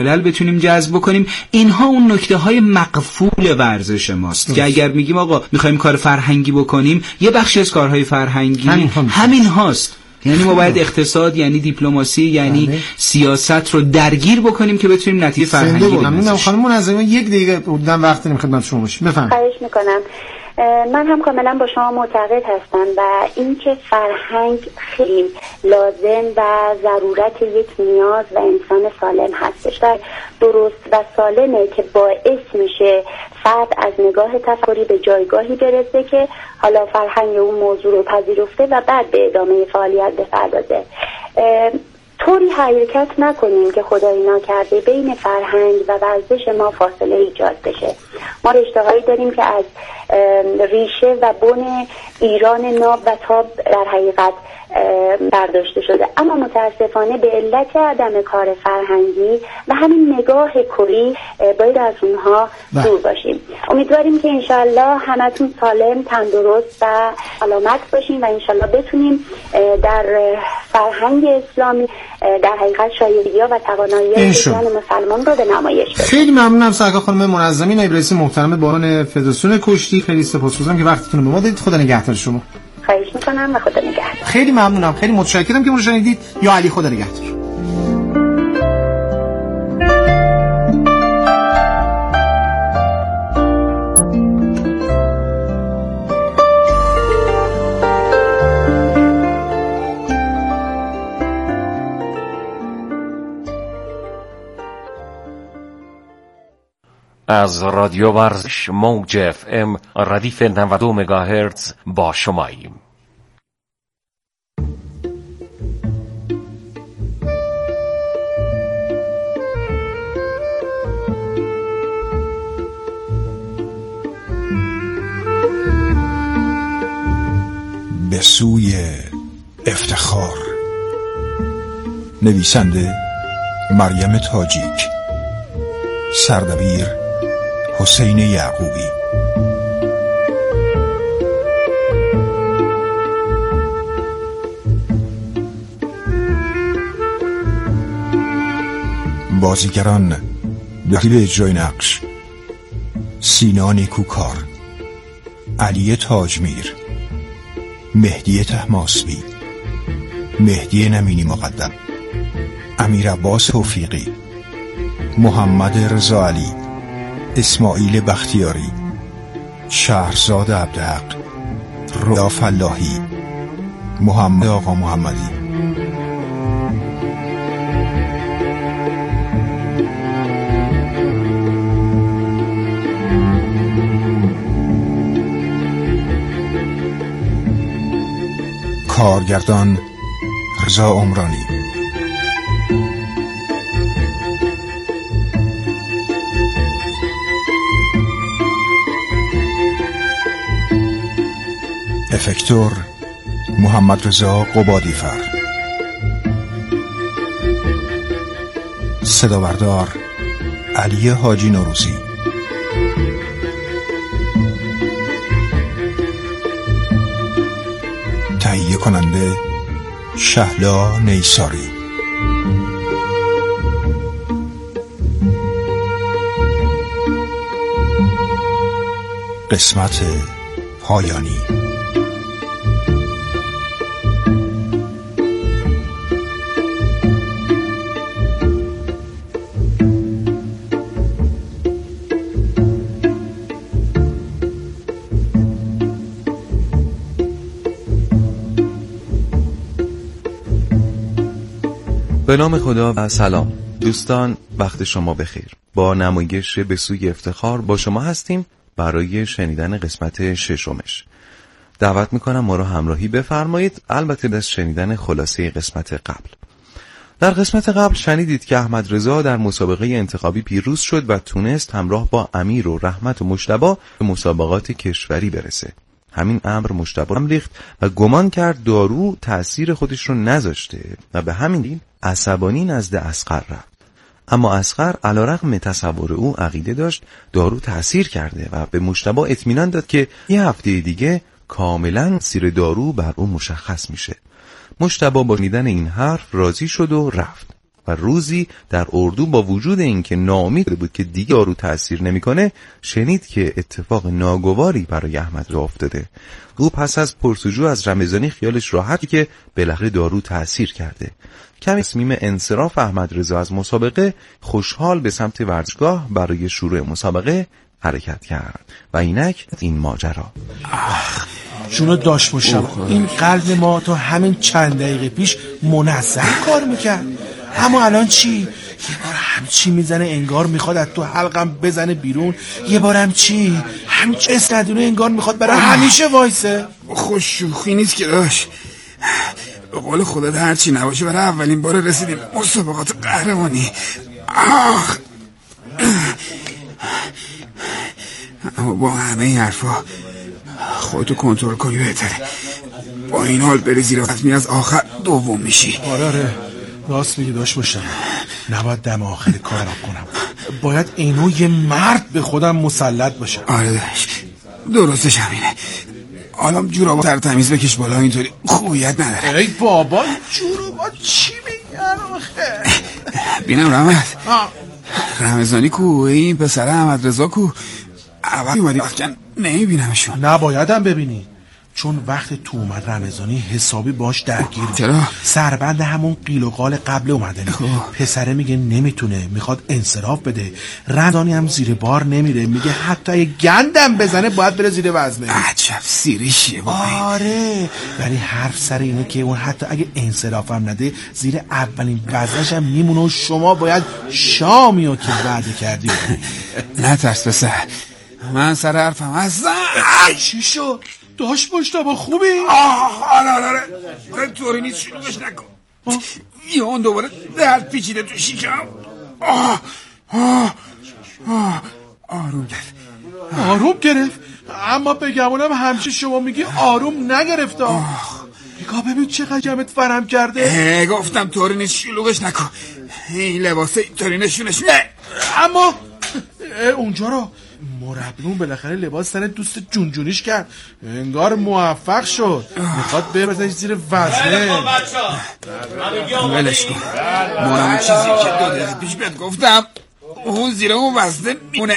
بتونیم جذب کنیم. اینها اون نکته‌های مقفول ورزش ماست که اگر میگیم آقا می‌خوایم کار فرهنگی بکنیم، یه بخشی از کارهای فرهنگی همین هاست. یعنی ما باید اقتصاد، یعنی دیپلماسی، یعنی سیاست رو درگیر بکنیم که بتونیم نتیجه فرهنگی بگیریم. ممنونم خانم منظمی، یک دقیقه بودن وقت داریم خدمت شما باشیم. بفرمایید. خواهش می‌کنم. من هم کاملا با شما معتقد هستم و اینکه فرهنگ خیلی لازم و ضرورت یک نیاز و انسان سالم هستش و درست و سالمه که باعث میشه فرد از نگاه تفکری به جایگاهی برسه که حالا فرهنگ اون موضوع رو پذیرفته و بعد به ادامه فعالیت بپردازه. طوری حرکت نکنیم که خدایی نکرده بین فرهنگ و ورزش ما فاصله ایجاد بشه. ما رشته‌هایی داریم که از ریشه و بن ایران ناب و تاب در حقیقت برداشته شده، اما متاسفانه به علت عدم کار فرهنگی و همین نگاه کلی باید از اونها دور باشیم. امیدواریم که انشالله همتون سالم، تندرست و سلامت باشیم و انشالله بتونیم در فرهنگ اسلامی در حقیقت شایستگی‌ها و توانایی‌های مسلمان رو به نمایش بذاریم. خیلی ممنونم سرکار خانم منظمی، نایب رئیس محترم بانون فدراسیون کشتی. خیلی سپاسگزارم که وقتتون رو به ما دادید. خدا نگهدار شما. خواهش میکنم و خدا نگهدار. خیلی ممنونم، خیلی متشکرم که ما رو شنیدید. یا علی، خدا نگهدار. از رادیو ورزش موج FM ردیف 92 مگاهرتز با شماییم. به سوی افتخار. نویسنده مریم تاجیک، سردبیر حسین یعقوبی. بازیگران دلیل اجرای نقش: سینا نیکوکار، علی تاجمیر، مهدی طهماسبی، مهدی نمینی مقدم، امیر عباس توفیقی، محمد رضا علی، اسماعیل بختیاری، شهرزاد عبدحق، رضا فلاحی، محمد آقا محمدی. کارگردان رضا عمرانی. افکتور محمد رضا قبادیفر. صدابردار علی حاجی نوروزی. تهیه کننده شهلا نیساری. قسمت پایانی. به نام خدا و سلام دوستان، وقت شما بخیر. با نمایش به سوی افتخار با شما هستیم برای شنیدن قسمت ششمش. دعوت میکنم ما رو همراهی بفرمایید، البته از شنیدن خلاصه قسمت قبل. در قسمت قبل شنیدید که احمد رضا در مسابقه انتخابی پیروز شد و تونست همراه با امیر و رحمت و مجتبی به مسابقات کشوری برسه. همین امر مجتبی هم ریخت و گمان کرد دارو تأثیر خودش رو نذاشته و به همین دلیل عصبانی نزد اصغر رفت. اما اصغر علیرغم تصور او عقیده داشت دارو تأثیر کرده و به مجتبی اطمینان داد که یه هفته دیگه کاملا تأثیر دارو بر او مشخص میشه. مجتبی با شنیدن این حرف راضی شد و رفت. و روزی در اردو با وجود اینکه ناامید بود که دیگه دارو تأثیر نمیکنه، شنید که اتفاق ناگواری برای احمد راه افتاده. او پس از پرسجو از رمضانی خیالش راحتی که بالاخره دارو تأثیر کرده. کمی تصمیم انصراف احمد رضا از مسابقه، خوشحال به سمت ورزشگاه برای شروع مسابقه حرکت کرد و اینک این ماجرا. جونو داشت باشم، این قلب ما تا همین چند دقیقه پیش منظم کار میکرد، اما الان چی؟ یه بار همچی میزنه انگار میخواد از تو حلقم بزنه بیرون، یه بار همچی اسندونه انگار میخواد برای همیشه وایسه. خوش شوخی نیست که داشت، به قول خودت هرچی نباشه برای اولین بار رسیدیم مسابقات قهرمانی. اما با همه این حرفا خودتو کنترل کنی بهتره. با این حال بری زیر حتمی از آخر دوم میشی. آره راست میگی داشت باشم، نباید دم آخر کارم کنم، باید اینو یه مرد به خودم مسلط باشه. آره داشت درستش همینه. حالا جورابا سر تمیز بکش بالا، اینطوری خوبیت نداره. ای بابا جورابا چی میگن آخه؟ بینم رمضانی کو؟ این پسر احمد رضا کو؟ اول اومدی وقتن نمیبینمشون. نبایدم ببینی، چون وقت تو اومد رمضانی حسابی باش درگیر بود. چرا؟ سربند همون قیل و قال قبل اومدنی. پسره میگه نمیتونه، میخواد انصراف بده. رمضانی هم زیر بار نمیره، میگه حتی اگه گندم بزنه باید بره زیر وزنه. عجب سیریشیه بابا. آره ولی حرف سر اینه که اون حتی اگه انصراف هم نده زیر اولین وزنش هم میمونه و شما باید شامیو که وعده کردی. نه ترس پسر، من سر حرفم هستم. چی شد؟ داشت مشتبه خوبی؟ آره طوری نیست، شلوغش نکن. یه اون دوباره درد پیچیده تو شیکم. آروم گرفت؟ اما بگمونم همچی شما میگی آروم نگرفت. نگاه ببین چقدر جمعت فرم کرده. گفتم طوری نیست، شلوغش نکن. این لباسه طوری نشونش نه. اما اونجا رو مربیمون بالاخره لباس سر دوست جونجونیش کرد، انگار موفق شد، میخواد ببرزنش زیر وزنه. ولش کن، مونم چیزی که 2 دقیقه پیش بهت گفتم اون زیر اون وزنه میمونه.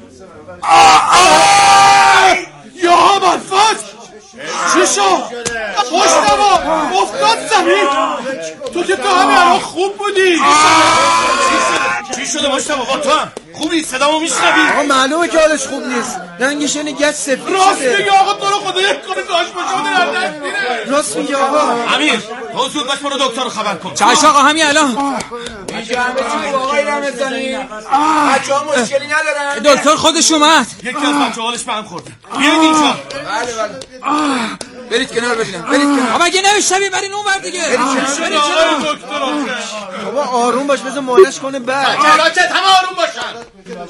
یا مالفاز چی شد؟ مشتبه افتاد زمین. تو که تو همه الان خوب بودی. چی شده مشتبه؟ با تو هم خوبی؟ صدامو میشنوی؟ آقا معلومه که حالش خوب نیست، رنگش نگه سفید شده. راست میگه آقا، تو رو خدا یک کنه داشت باشه. راست میگه آقا. امیر تو زود باش برو دکتر رو خبر کن. چش آقا همین الان. اینجا همه چی آقای رمضانی، بچه‌ها مشکلی ندارن. دکتر خودش اومد. یکی از بچه‌ها حالش به هم خورده. بیاید اینجا. بله برید کنار ببینم. برید کنار. آقا اگه نمیشوی برین اون ور دیگه. برید کنار. بابا آروم باش، بذار مالش کنه بعد. ساکت همه آروم باشن.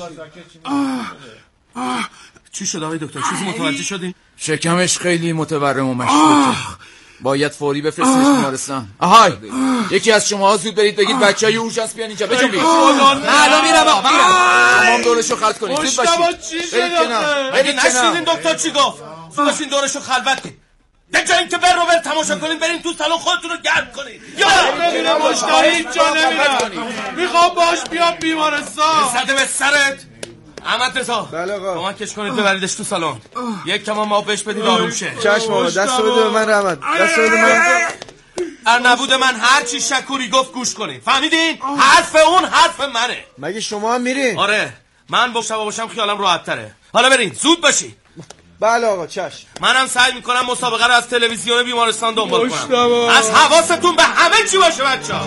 چی شد آقای دکتر؟ چیزی متوجه شدی؟ شکمش خیلی متورم و مشکوکه، باید فوری بفرستنش بیمارستان. آهای یکی از شما زود برید بگید بچهای اورژانس بیان اینجا. بجنبید. الان میرم آقا، میرم. تمام دورشو خلط کنید. زود باشید. برید کنار. برید نشنیدین دکتر چی گفت؟ زود باشین دورشو خلوت کنید. به جای اینکه بر رو بر تماشا کنین برین تو سالن خودتون رو گرم کنین. یا ببینم مشتاق اینجا نمیرم، میخوام باش بیام بیمارستان. زده به سرت احمد رضا. بله آقا. کمکش کنید ببریدش تو سالن. یک کمان ما بهش بدید آروم شه. چشم آقا، دست بده به من رحمت، دست بده من. در نبود من هر چی شکوری گفت گوش کنین، فهمیدین؟ حرف اون حرف منه. مگه شما هم میرین؟ آره من باشم خیالم راحت تره. حالا برین زود باشید. بله آقا چشم. منم سعی میکنم مسابقه رو از تلویزیون بیمارستان دنبال کنم. از حواستون به همه چی باشه بچه‌ها.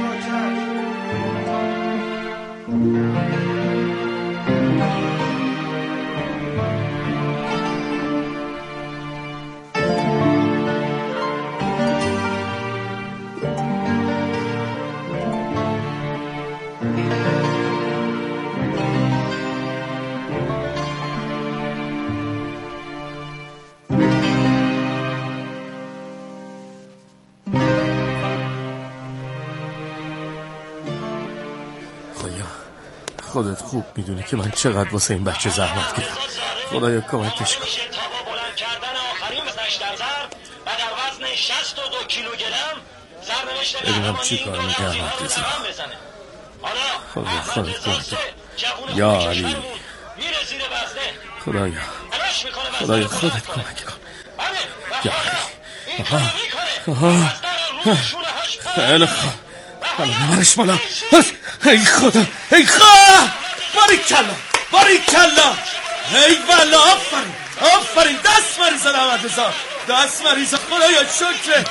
خودت خوب میدونی که من چقدر واسه این بچه زحمت کشیدم. خدایا کمکش کن. ببینم چی کار میکنه. خودت کمک یا علی، خدایا خودت کمک کن یا علی. خیلی خوب، حالا ببرش بالا. ای خدا، ای خدا، باریکلا، ای والا، آفرین، دست مریضا احمد رضا، دست مریضا. خدایا شکرت،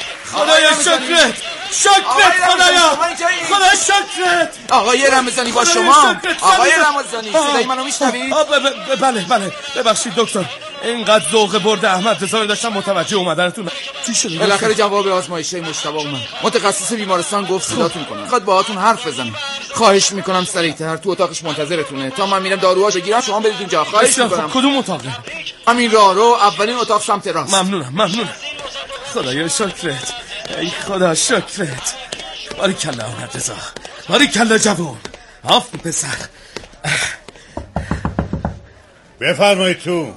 خدا شکرت. آقای رمضانی با شما. آقای رمضانی صدای منو میشنوید؟ بله ببخشید دکتر، اینقدر ذوق برد احمد رضا رو داشتم متوجه اومدنتون. چی شده؟ بالاخره جواب آزمایشه مجتبی اومد. متخصص بیمارستان گفت صداتون کنه، میخواد باهاتون حرف بزنه. خواهش میکنم سریعتر تو اتاقش منتظرتونه تا من میرم داروهاشو بگیرم، شما برید اونجا. خواهش میکنم. کدوم اتاقه؟ همین راهرو، اولین اتاق سمت راست. ممنونم. خدایا شکرت، ای خدا شکرت. باریکلا احمد رضا، باریکلا جوون، آفرین پسر. بفرمایید تو.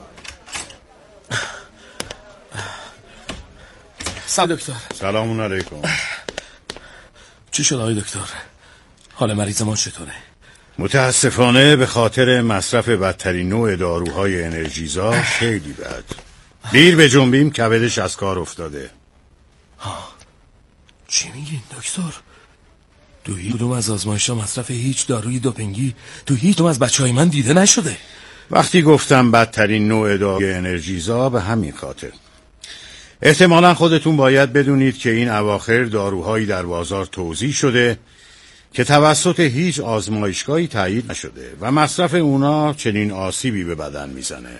سلام دکتر. سلام علیکم. چی شد آقای دکتر؟ حال مریض ما چطوره؟ متاسفانه به خاطر مصرف بدترین نوع داروهای انرژیزا خیلی بد. دیر به جنبیم کبدش از کار افتاده. چی میگین دکتر؟ تو هیچ کدوم از آزمایش‌ها مصرف هیچ داروی دوپینگی تو هیچ کدوم از بچه‌های من دیده نشده. وقتی گفتم بدترین نوع داروی انرژیزا به همین خاطر. احتمالا خودتون باید بدونید که این اواخر داروهایی در بازار توزیع شده که توسط هیچ آزمایشگاهی تایید نشده و مصرف اونا چنین آسیبی به بدن میزنه.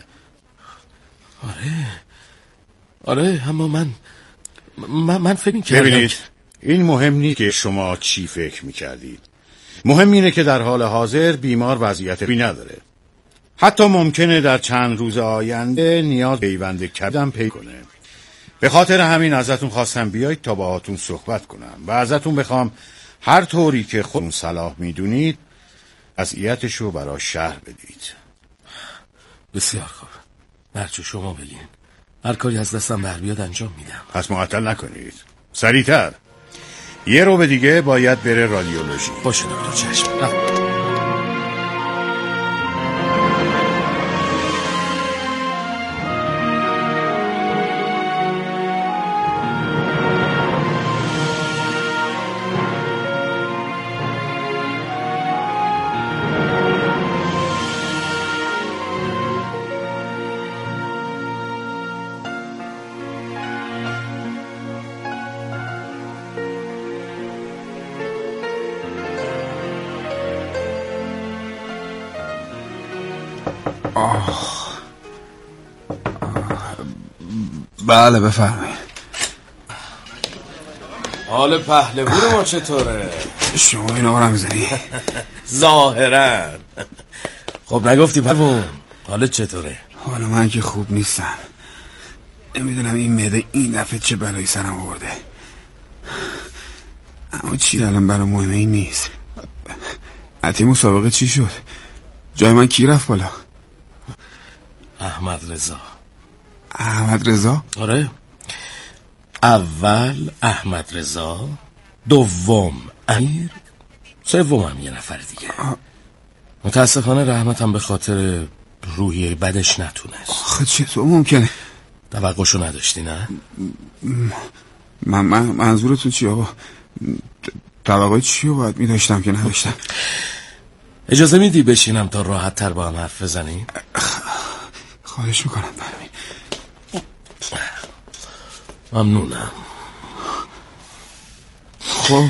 آره اما من فکر می‌کردم. ببینید این مهم نیست که شما چی فکر میکردید. مهم اینه که در حال حاضر بیمار وضعیت خوبی نداره. حتی ممکنه در چند روز آینده نیاز به پیوند کبدم پیدا کنه. به خاطر همین ازتون خواستم بیایید تا باهاتون صحبت کنم و ازتون بخوام هر طوری که خودتون صلاح میدونید وضعیتشو برای شرح بدید. بسیار خوب، هرچه شما بگین. هر کاری از دستم بر بیاد انجام میدم. پس معطل نکنید، سریعتر. یه رو به دیگه باید بره رادیولوژی. باشه دکتر، چشم. بله بفرمایید. حال پهلوون ما چطوره؟ شما اینا رو میزنی؟ ظاهرا. خب نگفتی پهلوون حالت چطوره؟ حالا من که خوب نیستم. نمیدونم این معده این دفعه چه بلایی سرم آورده. اما چی الان برای مهمه این نیست. حتی مسابقه چی شد؟ جای من کی رفت بالا؟ احمد رضا. احمد رضا؟ آره، اول احمد رضا، دوم امیر، سومم یه نفر دیگه. متاسفانه رحمتم به خاطر روحیه بدش نتونست. آخه چطور ممکنه؟ توقعشو نداشتی نه؟ منظورتون چی آقا؟ توقعی چی رو باید میداشتم که نداشتم؟ اجازه میدی بشینم تا راحت تر با هم حرف بزنیم؟ خواهش میکنم. ممنونم. خب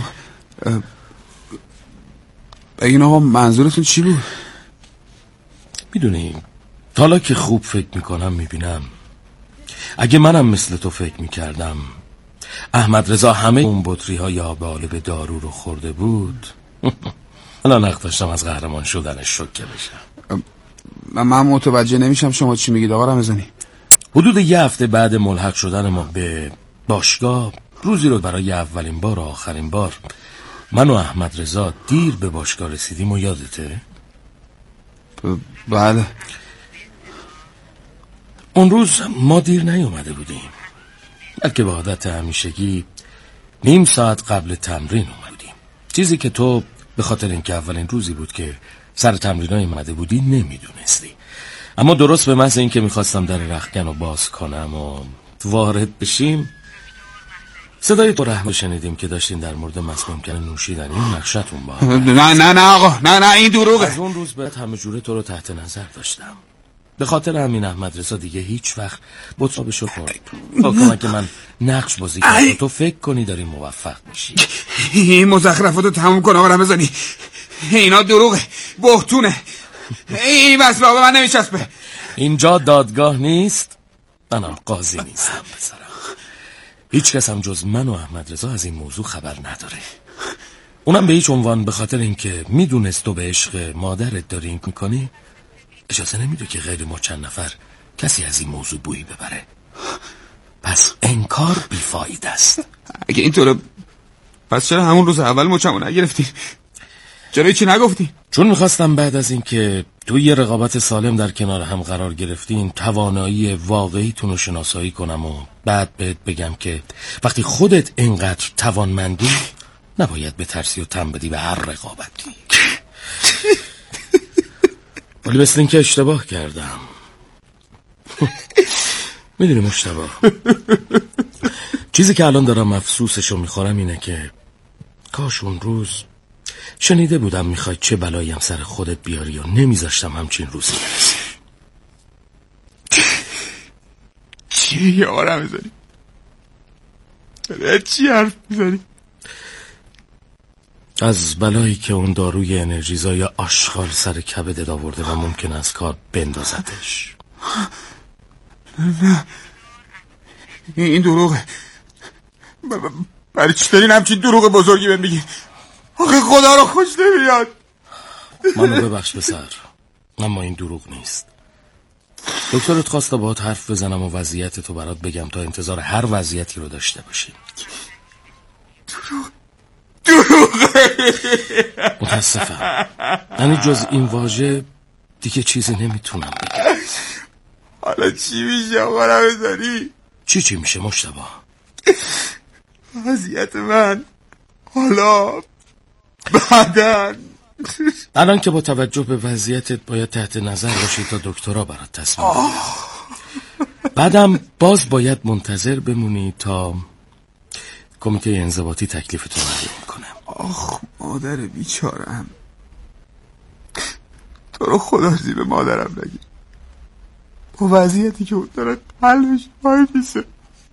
بگین آقا منظورتون چی بود؟ میدونی حالا که خوب فکر میکنم میبینم اگه منم مثل تو فکر میکردم احمد رضا همه اون بطری ها یا به دارو رو خورده بود الان حق داشتم از قهرمان شدنش شوکه بشم. من متوجه نمیشم شما چی میگید آقا رمضانی. حدود یه هفته بعد ملحق شدن ما به باشگاه، روزی رو برای اولین بار و آخرین بار من و احمد رضا دیر به باشگاه رسیدیم و یادته؟ بله. اون روز ما دیر نیومده بودیم، بلکه به عادت همیشگی نیم ساعت قبل تمرین اومدیم، چیزی که تو به خاطر اینکه اولین روزی بود که سر تمرینای اومده بودی نمیدونستی. اما درست به محض اینکه میخواستم در رختکن رو باز کنم و وارد بشیم، صدای تو رحمه شنیدیم که داشتین در مورد مسموم کردن نوشیدنی نقشتون با نه آقا، نه این دروغه. از اون روز بعد همه جوره تو رو تحت نظر داشتم. به خاطر همین احمد رضا دیگه هیچ وقت بطرابشو خورد. با کمک من نقش بازی کرد تو فکر کنی داری موفق میشی. این مزخرفاتو تموم کن آقا رمضانی. اینا دروغه، بهتونه. این وصله به من نمیچسبه. اینجا دادگاه نیست، منم قاضی نیستم پسرم. هیچ کس هم جز من و احمد رضا از این موضوع خبر نداره. اونم به هیچ عنوان، به خاطر اینکه میدونست تو به عشق مادرت داری این میکنی، اجازه نمیده که غیر ما چند نفر کسی از این موضوع بویی ببره. پس انکار بیفاید است. اگه اینطوره پس چرا همون روز اول مچمو نگرفتی؟ چرا چی نگفتی؟ چون میخواستم بعد از اینکه توی یه رقابت سالم در کنار هم قرار گرفتین توانایی واقعیتون رو شناسایی کنم و بعد بهت بگم که وقتی خودت اینقدر توانمندی نباید به ترسی و تن بدی به هر رقابتی. ولی مثل این که اشتباه کردم. میدونی مشتبه، چیزی که الان دارم افسوسشو میخورم اینه که کاش اون روز شنیده بودم میخوای چه بلاییم سر خودت بیاری و نمیذاشتم همچین روزی برسی. چی آرم میزنی؟ چی حرف میزنی؟ از بلایی که اون داروی انرژیزای آشغال سر کبدت آورده و ممکن از کار بندازتش. نه این دروغه. برای چی دارین همچین دروغ بزرگی بهم میگی؟ آخه خدا رو خوش نمیاد. منو ببخش پسر، اما این دروغ نیست. دکترت خواسته باهات حرف بزنم و وضعیت تو برات بگم تا انتظار هر وضعیتی رو داشته باشی. دروغه. متاسفم، یعنی جز این واژه دیگه چیزی نمیتونم بگم. حالا چی میشه آقا رمضانی؟ چی میشه مشتبه؟ وضعیت من حالا بعدن الان که با توجه به وضعیتت باید تحت نظر باشی تا دکترها برات تصمیم بگیرن. بعدم باز باید منتظر بمونی تا کمیته انضباطی تکلیفتو معلوم کنه. آخ مادر بیچارم، تو رو خدا زیر مادرم نگی. با وضعیتی که اون داره قلبش پای میسه،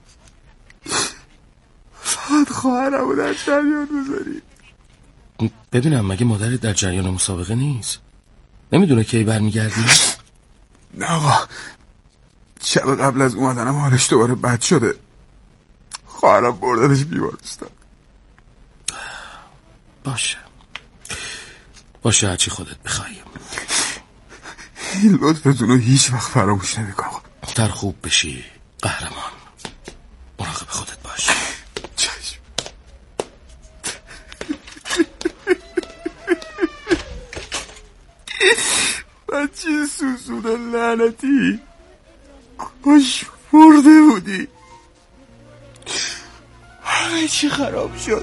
فقط خواهرمو در جریان بذاری. ببینم مگه مادرت در جریان مسابقه نیست؟ نمیدونه کی برمیگردی؟ نه آقا، شب قبل از اومدنم حالش دوباره بد شده. خواهرم بردنش بیمارستان. باشه هرچی خودت بخوایم. این لطفتون رو هیچ وقت فراموش نمیکنم. تر خوب بشی قهرمان، مراقب خودت باش. چشم. بچه سوسوده لعنتی، کاش مرده بودی. همه چی خراب شد.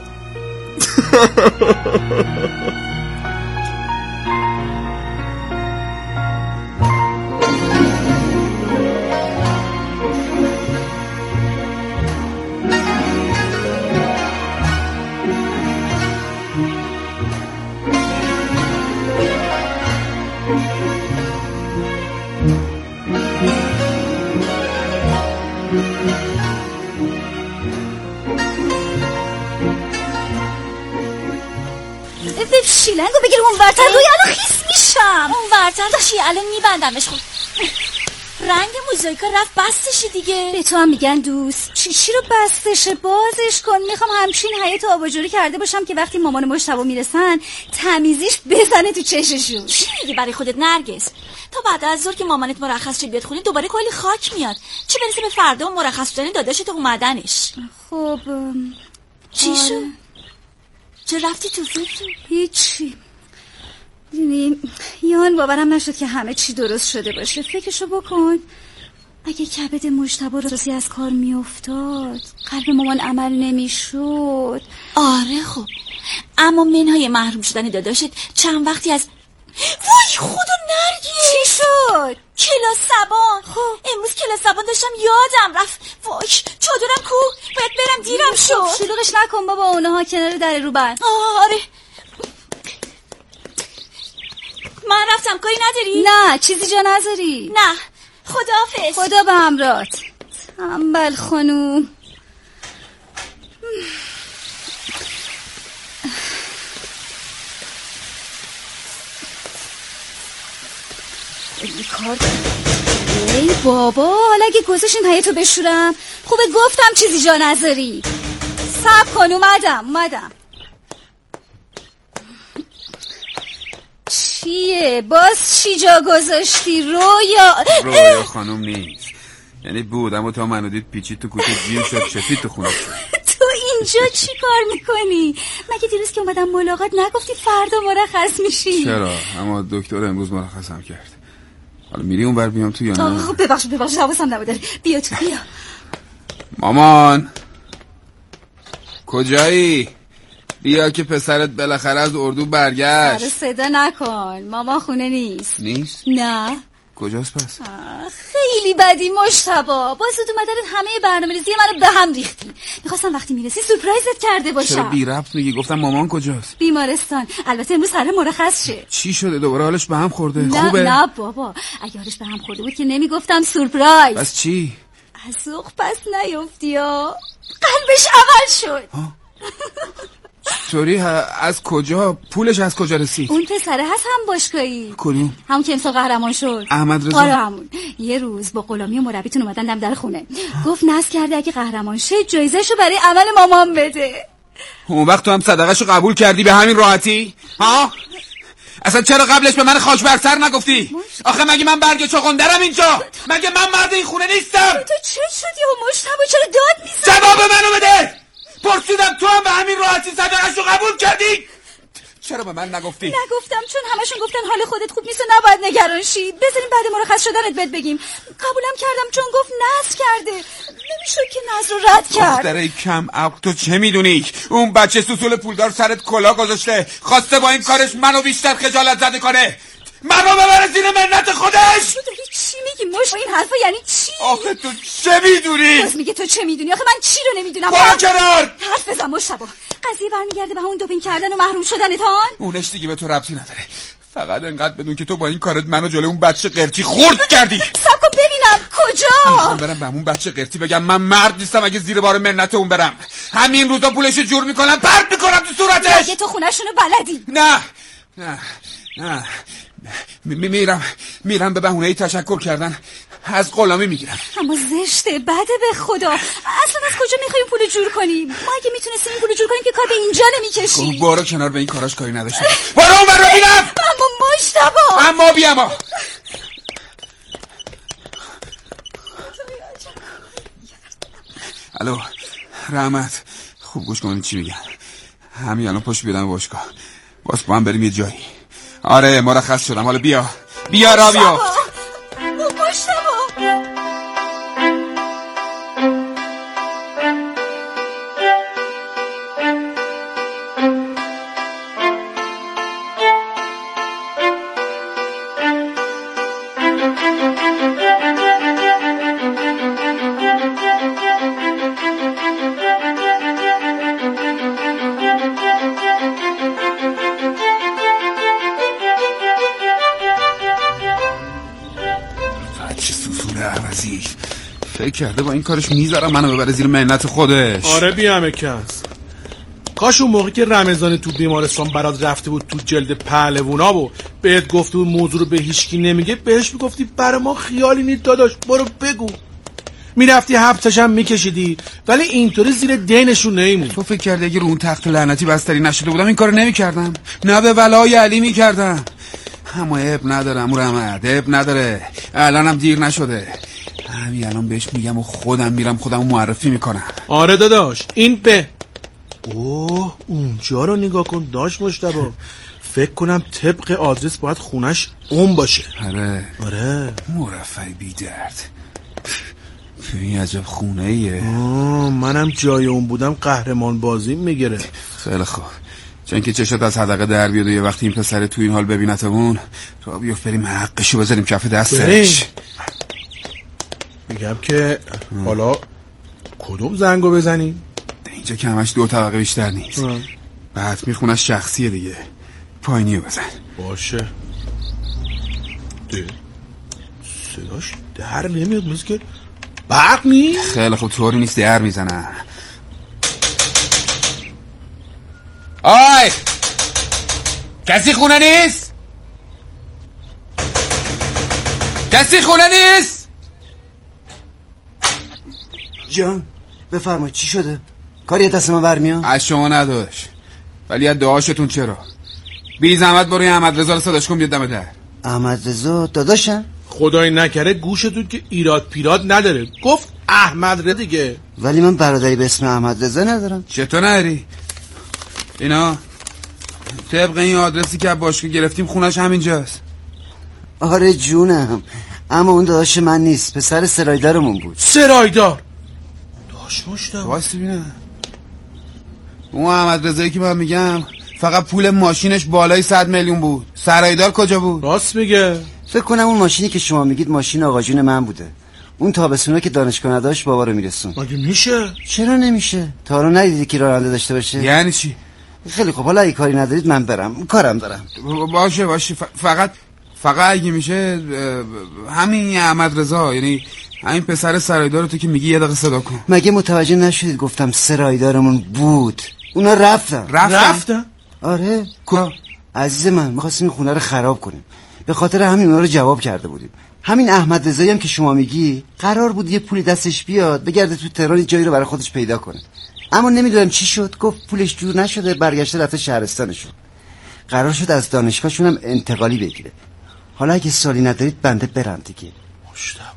شیلنگو بگیر اون ورتر، روی الان خیس میشم. اون ورتر داشتی الان میبندمش. خود رنگ موزاییکا رفت بستشی دیگه. به تو هم میگن دوست. چی رو بستشه؟ بازش کن. میخوام همچین حیات آباجوری کرده باشم که وقتی مامان مشتبه میرسن تمیزیش بزنه تو چششون. چی میگی برای خودت نرگس؟ تا بعد از ظهر که مامانت مرخص شد بیاد خونه دوباره کلی خاک میاد. چه برسه به فردا و مرخص شدن داداشت اومدنش. خب چی شد؟ چه رفتی تو فکر؟ هیچی. یان باورم نشد که همه چی درست شده باشه. فکرشو بکن، اگه کبد مجتبی راستی از کار میافتاد، قلب مامان عمل نمیشد. آره خب اما منهای محروم شدن داداشت چند وقتی از وای خدا نرگس چی شد؟ کلاس زبان. امروز کلاس زبان داشتم یادم رفت. وای چادرم کو، باید برم دیرم شد. شلوغش نکن بابا، اونها کنار در رو بر. آره من رفتم، کاری نداری؟ نه چیزی جا نذاری. نه خداحافظ. خدا به همراهت تنبل خانوم. کار ای بابا، حالا اگه گذاشتیم حیاتو بشورم. خوبه گفتم چیزی جا نذاری. صبر کن، اومدم. چیه؟ باز چی جا گذاشتی؟ رویا خانم نیست، یعنی بودم و تا منو دید پیچید تو کوچه جیم شد، چفید تو خونه شد. تو اینجا چی کار میکنی؟ مگه دیروز که اومدم ملاقات نگفتی فردا مرخص میشی؟ چرا؟ اما دکتر امروز مرخصم کرد. حالا میری اون بر بیام تو یا نه؟ ببخش حواسم نبوده. بیا تو بیا. مامان کجایی؟ بیا که پسرت بالاخره از اردو برگشت. صدا نکن، مامان خونه نیست. نیست؟ نه. کجاست پس؟ خیلی بدی مجتبی، با زود اومدنت همه برنامه‌ریزی منو به هم ریختی. میخواستم وقتی میرسی سورپرایزت کرده باشم. چرا بی ربط میگی؟ گفتم مامان کجاست؟ بیمارستان. البته امروز سر مرخص شه. چی شده؟ دوباره حالش به هم خورده؟ نه خوبه؟ نه بابا، اگه حالش به هم خورده بود که نمیگفتم سورپرایز. بس چی؟ از ذوق پس نیفتی ها. قلبش عمل شد. چطوری؟ از کجا؟ پولش از کجا رسید؟ اون پسره هست هم باشگاهی. کدوم؟ همون که امسال قهرمان شد. احمد رضا. آره همون. یه روز با غلامی و مربیتون اومدن دم در خونه. گفت نذر کرده اگه قهرمان شه جایزه‌شو برای عمل مامان بده. اون وقت تو هم صدقه‌شو قبول کردی به همین راحتی؟ ها؟ اصلا چرا قبلش به من خاک بر سر نگفتی؟ آخه مگه من برگ چغندرم اینجا؟ مگه من مرد این خونه نیستم؟ تو چه شدی و مجتبی چرا داد میزنی؟ جواب منو بده. پرسیدم تو هم به همین راحتی صدقه‌شو قبول کردی؟ چرا به من نگفتی؟ نگفتم چون همشون گفتن حال خودت خوب نیست و نباید نگران شی. بذاریم بعد مرخص شدنت بهت بگیم. قبولم کردم چون گفت نذر کرده. نمیشد که نذر رو رد کرد. دختره کم عقل، تو چه میدونی؟ اون بچه سوسول پولدار سرت کلا گذاشته، خواسته با این کارش منو بیشتر خجالت زده کنه، منو ببره زیر منت خودش. تو داری چی میگی مش؟ این حرفا یعنی چی؟ آخه تو چه میدونی؟ باز میگه تو چه میدونی؟ آخه من چی رو نمیدونم؟ برو کنار. حرف بزن مشتبه. قضیه برمیگرده به همون دوپینگ کردن و محروم شدنتان. اونش دیگه به تو ربطی نداره. فقط انقدر بدون که تو با این کارت منو جلوی اون بچه قرتی خورد کردی. صبر کن ببینم کجا. میخوام برم به اون بچه قرتی بگم من مرد نیستم اگه زیر بار منت اون برم. همین روزا پولشو جور میکنم پرت میکنم تو صورتش. مگه تو خونه‌شونو بلدی؟ نه میرم به بهونه تشکر کردن از غلامی میگیرم. اما زشته، بده به خدا. اصلا از کجا میخوایم پول جور کنیم؟ ما اگه میتونستیم این پول جور کنیم که کار به اینجا نمیکشیم. برو کنار، به این کاراش کاری نداشتم. برو اون برو بینم. اما مجتبی. اما بیاما. الو رحمت، خوب گوش کن چی میگم. همین الان پشت بیادم باشگاه، باز با هم بریم یه جایی. آره مرخص شدم، حالا بیا را بیا. فکر کرده با این کارش میذارم منو ببره زیر منت خودش. آره بیامه کس. کاش اون موقع که رمضان تو بیمارستان برات رفته بود تو جلد پهلوونا و بهت گفته بود موضوع رو به هیچکی نمیگه، بهش میگفتی برای ما خیالی نیست داداش، برو بگو. میرفتی هفتش هم میکشیدی، ولی اینطوری زیر دینشون نمیمون. تو فکر کردی اگه رو اون تخت لعنتی بستری نشده بودم این کارو نمیکردم؟ نه به ولای علی میکردم. اما عیب ندارم رحمت، عیب نداره، الانم دیر نشده. همین الان بهش میگم و خودم میرم خودمو معرفی میکنم. آره داداش این به اوه اونجا رو نگاه کن داش مجتبی. فکر کنم طبق آدرس باید خونش اون باشه. آره مرفع بی درد. این عجب خونه ایه. منم جای اون بودم قهرمان بازی میگیره. خیلی خوب چون که چشات از حدقه در بیاد و یه وقتی این پسر تو این حال ببینتمون تو بیفت بریم حقشو بذاریم کف دستش. میگم که حالا کدوم زنگو بزنیم؟ اینجا که همش 2 طبقه بیشتر نیست. بعد میخونش شخصیه دیگه. پایینیو بزن. باشه. صداش در نمیاد، مثل که برق نیست. خیلی خوب، طوری نیست در میزنن. آی کسی خونه نیست؟ کسی خونه نیست؟ جان بفرمایید چی شده؟ کاری دست من برمیاد؟ از شما نداشت، ولی از دعاشتون چرا؟ بی زحمت برو احمد رضا رو صداش کن بیاد دم در. احمد رضا داداشم؟ خدای نکره گوشتون که ایراد پیراد نداره، گفت احمد رضا دیگه. ولی من برادری به اسم احمد رضا ندارم. چطور نداری؟ اینا طبق این آدرسی که باشگاه گرفتیم خونش همینجاست. آره جونم، اما اون داداش من نیست، پسر سرایدارمون بود. سرایدار؟ داش مشتاق واسه ببینم. اون احمد رضایی که من میگم فقط پول ماشینش بالای 100 میلیون بود. سرایدار کجا بود؟ راست میگه. فکر کنم اون ماشینی که شما میگید ماشین آقا جون من بوده. اون تابستونه که دانشگاه نداشت بابا رو میرسون. مگه میشه؟ چرا نمیشه؟ تا حالا ندیدی که راننده داشته باشه؟ یعنی چی؟ خیلی خب، حالا اگه کاری ندارید من برم، کارم دارم. باشه فقط اگه میشه همین احمد رضا، یعنی همین پسر سرایدار تو که میگی یه دقیقه صدا کن. مگه متوجه نشدید گفتم سرایدارمون بود؟ اونا رفتن؟ آره. عزیز من می‌خواستیم خونه رو خراب کنیم، به خاطر همین اونا رو جواب کرده بودیم. همین احمد رضایی هم که شما میگی قرار بود یه پولی دستش بیاد بگرده تو تهران جایی رو برای خودش پیدا کنه، اما نمیدونم چی شد، گفت پولش جور نشده، برگشته رفته شهرستانشون. قرار شد از دانشگاهشون هم انتقالی بگیره. حالا اگه سالی ندارید بنده برم دیگه. مشتبه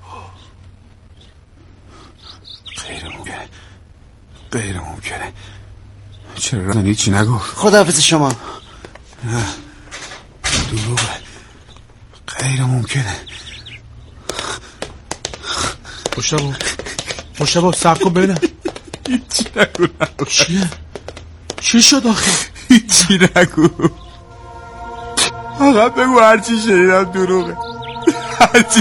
غیر ممکنه. چرا رانی چی نگفت؟ خداحافظ شما. نه دروغه، غیر ممکنه. مشتبه صبر کن ببینم. هیچی نگو. چی شد آخه؟ هیچی نگو، فقط بگو هرچی شنیدم دروغه. هرچی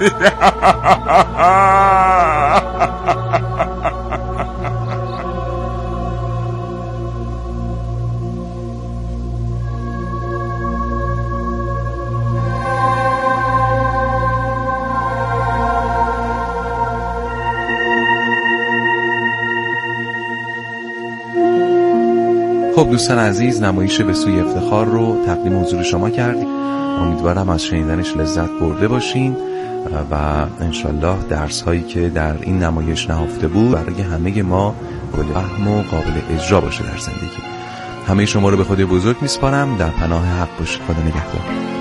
خب دوستان عزیز، نمایش به سوی افتخار رو تقدیم حضور شما کردیم. امیدوارم از شنیدنش لذت برده باشین و انشالله درس هایی که در این نمایش نهفته بود برای همه ما قابل فهم و قابل اجرا باشه در زندگی. همه شما رو به خدای بزرگ میسپارم. در پناه حق باشید. خدا نگهدار.